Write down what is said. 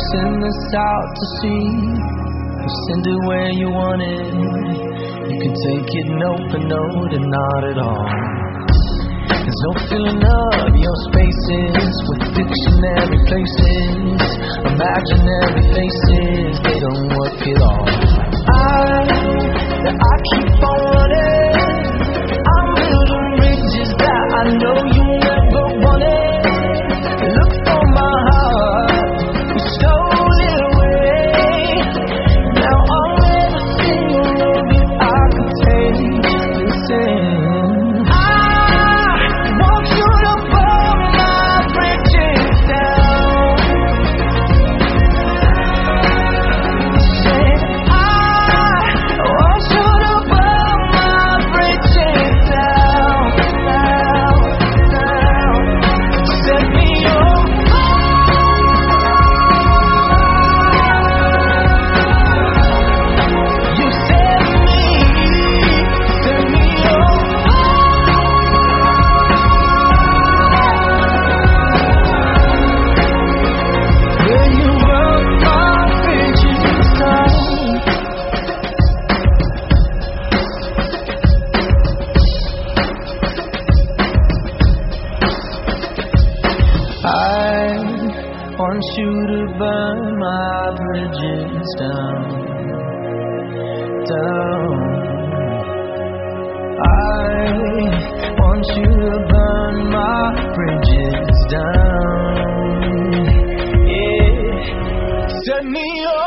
send this out to sea. We'll send it where you want it. You can take it in open note and not at all. There's no filling up your spaces with dictionary places, imaginary faces, they don't work at all. I keep on running, I'm building bridges that I know you never wanted. Look for my heart, you stole it away. Now I'm every single road that I could take. Listen, I want you to burn my bridges down, down. I want you to burn my bridges down, yeah. Set me up.